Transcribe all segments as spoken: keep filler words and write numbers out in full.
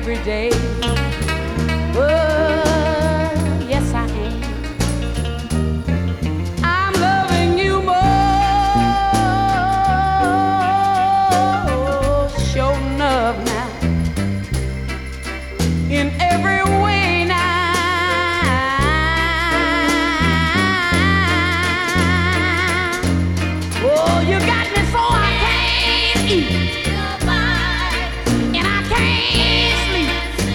every day. Oh, yes, I am. I'm loving you more, sure enough now, in every way now. Oh, you got me so I can't eat, and I can't sleep.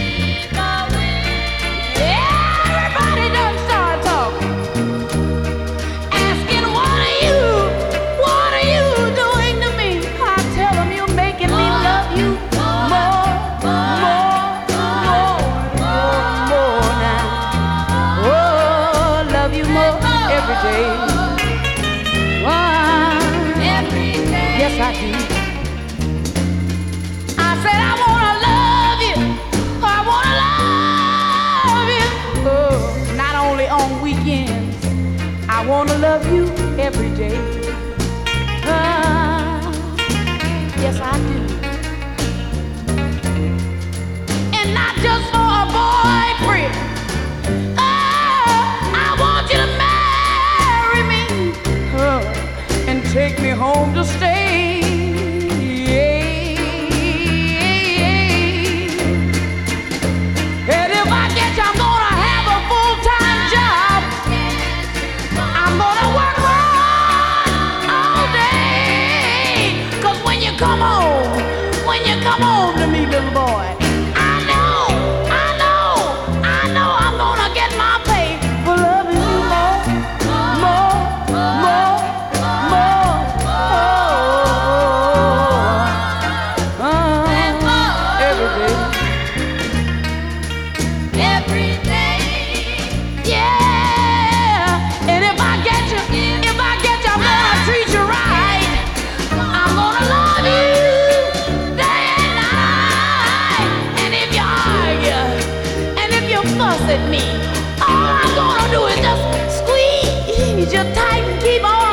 Everybody done start talking, asking what are you, what are you doing to me? I tell them you're making me love you more, more, more, more, more now. Oh, love you more every day. Oh, yes, I do. I said I wanna love you. I wanna love you. Oh, not only on weekends. I wanna love you every day. Ah, yes, I do. And not just for a boyfriend. Oh, I want you to marry me. Oh, and take me home to stay. And if I get you, I'm gonna have a full-time job. I'm gonna work hard all day. 'Cause when you come home, when you come home to me, little boy, I know, I know, I know I'm gonna get my pay for loving you more, more, more, more. Oh, uh, every day. Every day, yeah. And if I get you, if I get you, I'm gonna treat you right. I'm gonna love you day and night. And if you argue, and if you fuss at me, all I'm gonna do is just squeeze you tight and keep on